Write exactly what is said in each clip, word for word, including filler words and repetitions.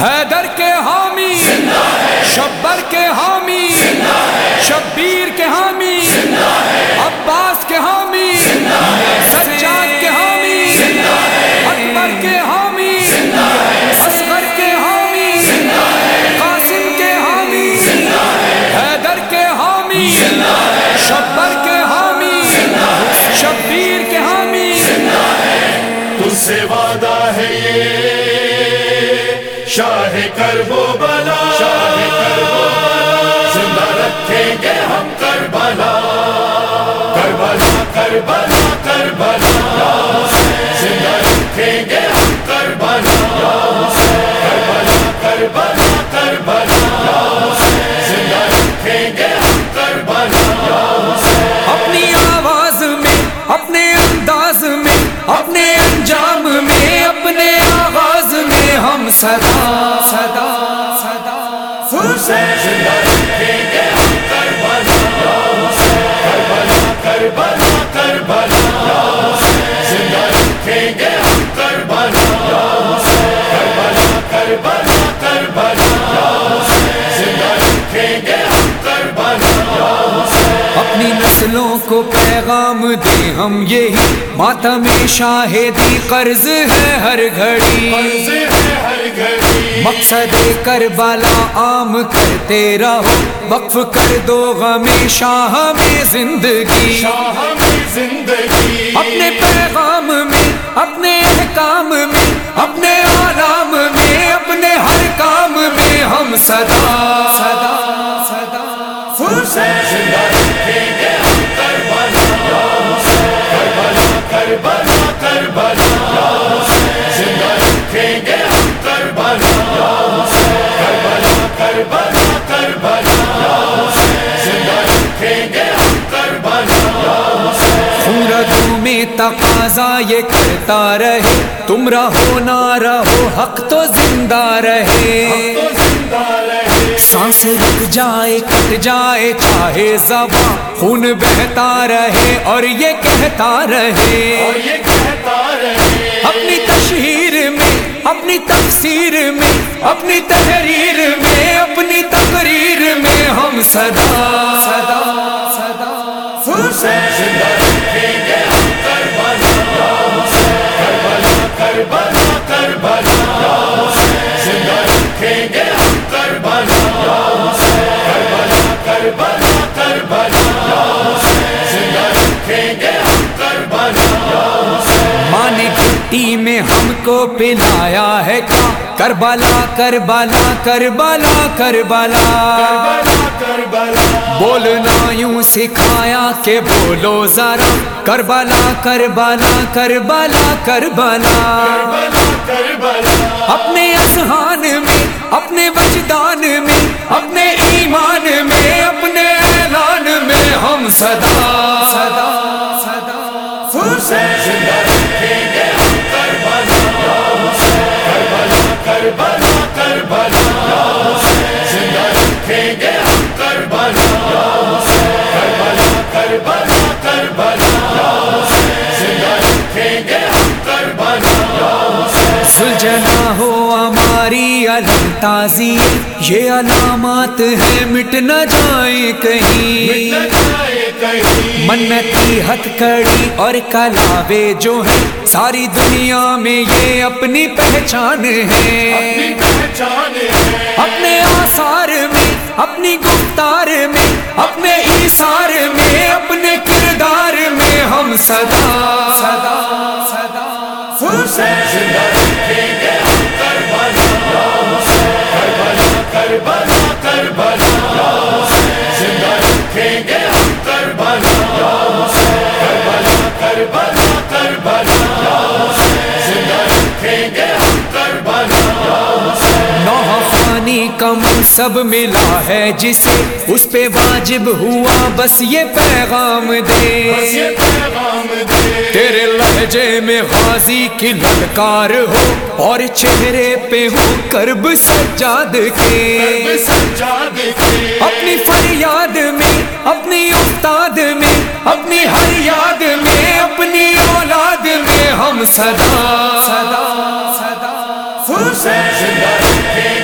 حیدر کے حامی زندہ ہے، شبر کے حامی زندہ ہے، شبیر کے حامی زندہ ہے، عباس کے حامی زندہ ہے، سجاد کے حامی زندہ ہے، اکبر کے حامی زندہ ہے، اصغر کے حامی زندہ ہے، قاسم کے حامی زندہ ہے، حیدر کے حامی زندہ ہے، شبر کے حامی زندہ ہے، شبیر کے حامی زندہ ہے۔ تجھ سے وعدہ ہے یہ شاہ کرب و بلا، شاہ کرب و بلا، زندہ رکھیں گے ہم کربلا، کربلا کربلا کربلا، زندہ رکھیں گے ہم کربلا، کربلا کربلا کربلا، زندہ رکھیں گے ہم کربلا۔ اپنی آواز میں، اپنے انداز میں، اپنے انجام میں، اپنے آغاز میں ہم صدا صدا صدا حسین زندہ رکھیں گے ہم کربلا، کربلا کربلا کربلا، زندہ رکھیں گے ہم کربلا، کربلا کربلا کربلا، زندہ رکھیں گے ہم کربلا۔ اپنی نسلوں کو پیغام دیں ہم یہی، ماتم شاہدی قرض ہے ہر گھڑی، مقصد کربلا عام کرتے رہو، وقف کر دو غم شاہ میں زندگی، اپنے پیغام میں، اپنے احکام میں، اپنے آلام میں، اپنے ہر کام میں ہم صدا صدا صدا حسین زندہ رکھیں گے ہم کربلا، کربلا کربلا کربلا، زندہ رکھیں گے ہم کربلا، کربلا کربلا کربلا، زندہ رکھیں گے ہم کربلا۔ خورتوں میں تقاضا یہ کرتا رہے، تم رہو نہ رہو حق تو زندہ رہے، سانس رک جائے کٹ جائے چاہے زباں، خون بہتا رہے اور یہ کہتا رہے، اپنی تشہیر میں، اپنی تفسیر میں، اپنی تحریر میں، اپنی تقریر میں ہم صدا صدا صدا حسین زندہ رکھیں گے ہم کربلا، کربلا کربلا کربلا، زندہ رکھیں گے ہم کربلا، کربلا کربلا کربلا، زندہ رکھیں گے ہم کربلا۔ ماں نے گھٹی میں ہم کو پلایا ہے کیا، کربلا کربلا کربلا کربلا، بولنا یوں سکھایا کہ بولو ذرا، کربلا کربلا کربلا کربلا، اپنے اذہان میں، اپنے وجدان میں، اپنے ایمان میں، اپنے اعلان میں ہم صدا صدا صدا حسین زندہ رکھیں گے ہم کربلا، کربلا کربلا کربلا، زندہ رکھیں گے ہم کربلا، کربلا کربلا کربلا، زندہ رکھیں گے ہم کربلا۔ سلجھنا ہو ہماری علم تازی، یہ علامات ہیں مٹ نہ جائیں کہیں، منتی ہتھ کڑی اور کلاوے جو ہیں ساری دنیا میں یہ اپنی پہچان ہے، اپنے آثار میں، اپنی گفتار میں، اپنے ایثار میں، اپنے کردار میں ہم صدا صدا صدا حسین زندہ رکھیں گے ہم کربلا، کربلا کربلا کربلا، زندہ رکھیں گے ہم کربلا، کربلا کربلا کربلا، زندہ رکھیں گے ہم کربلا۔ نوح خوانی کا منصب ملا ہے جسے، اس پہ واجب ہوا بس یہ پیغام دے، تیرے لہجے میں غازی کی للکار ہو اور چہرے پہ ہو کرب سجاد کے، اپنی فریاد میں، اپنی استاد میں، اپنی ہر یاد میں، اپنی اولاد میں ہم صدا صدا صدا حسین زندہ رکھیں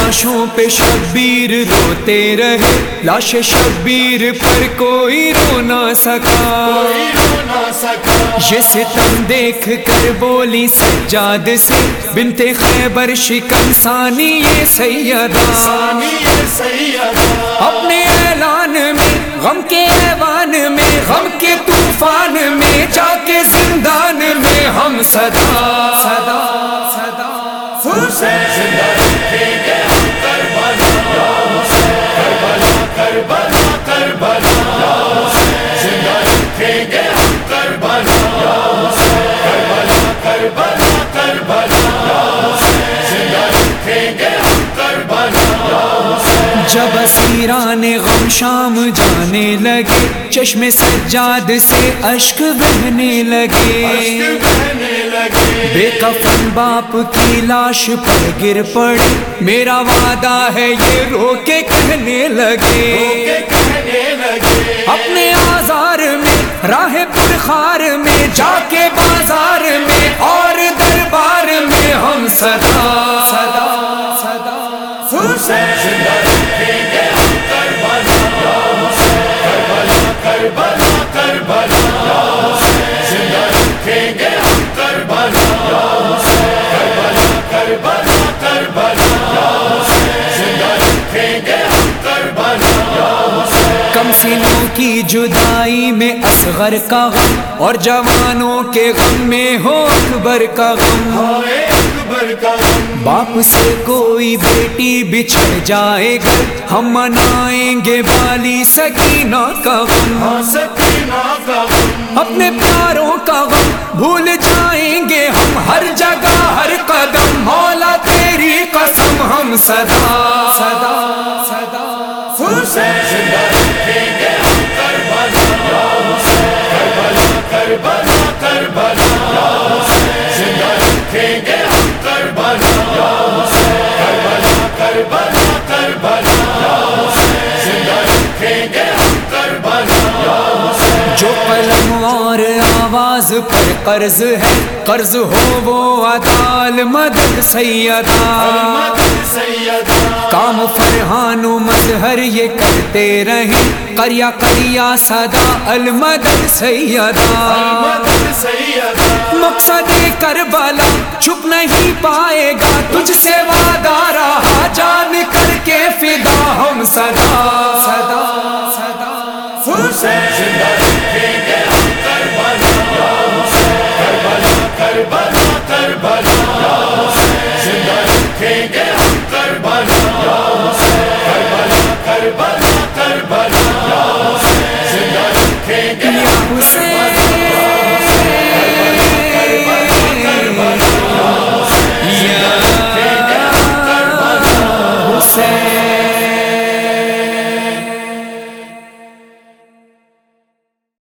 لاشوں پہ شبیر روتے رہے، لاش شبیر پر کوئی رو نہ سکا، کوئی رو نہ سکا۔ یہ ستم دیکھ کر بولی سجاد سے بنت خیبر شکن ثانی یہ سیدہ، ثانی یہ سیدہ، اپنے اعلان میں غم کے ایوان میں، غم کے طوفان میں، جا کے زندان میں ہم صدا صدا صدا حسین زندہ رکھیں گے ہم کربلا، یا حسین کربلا کربلا کربلا، یا حسین زندہ رکھیں گے ہم کربلا، یا حسین کربلا کربلا کربلا، یا حسین زندہ رکھیں گے ہم کربلا، یا حسین۔ جب اسیران غم شام جانے لگے، چشم سجاد سے اشک بہنے لگے، اشک بہنے لگے، بے کفن باپ کی لاش پر گر پڑے، میرا وعدہ ہے یہ رو کے کہنے لگے، کہ کہنے لگے، اپنے آزار میں راہ پرخار میں، جا کے بازار میں اور دربار میں ہم صدا صدا صدا حسین زندہ رکھیں گے ہم کربلا، یا حسین کربلا کربلا کربلا، یا حسین زندہ رکھیں گے ہم کربلا، یا حسین کربلا کربلا کربلا، یا حسین زندہ رکھیں گے ہم کربلا، یا حسین۔ کم سنوں کی جدائی میں اصغر کا غم، اور جوانوں کے غم میں ہو اکبر کا غم، ہائے اکبر کا غم، باپ سے کوئی بیٹی بچھڑ جائے گا، ہم منائیں گے بالی سکینہ کا غم، ہاں سکینہ کا غم، اپنے پیاروں کا غم بھول جائیں گے ہم، ہر جگہ ہر قدم مولا تیری قسم ہم صدا صدا صدا حسین زندہ رکھیں گے ہم کربلا، یا حسین کربلا کربلا کربلا، یا حسین زندہ رکھیں گے ہم کربلا، یا حسین کربلا کربلا کربلا، یا حسین زندہ رکھیں گے ہم کربلا، یا حسین۔ جو قلم اور آواز پر قرض ہے، قرض ہو وہ عطال مدد سیدہ، مدد سیدہ، کام فرحان و مظہر یہ کرتے رہیں، قریہ قریہ صدا المدد سیدہ، مدد سیدہ، مقصد کربلا چھپ نہیں پائے گا، تجھ سے وعدہ رہا جان کر کے فدا ہم صدا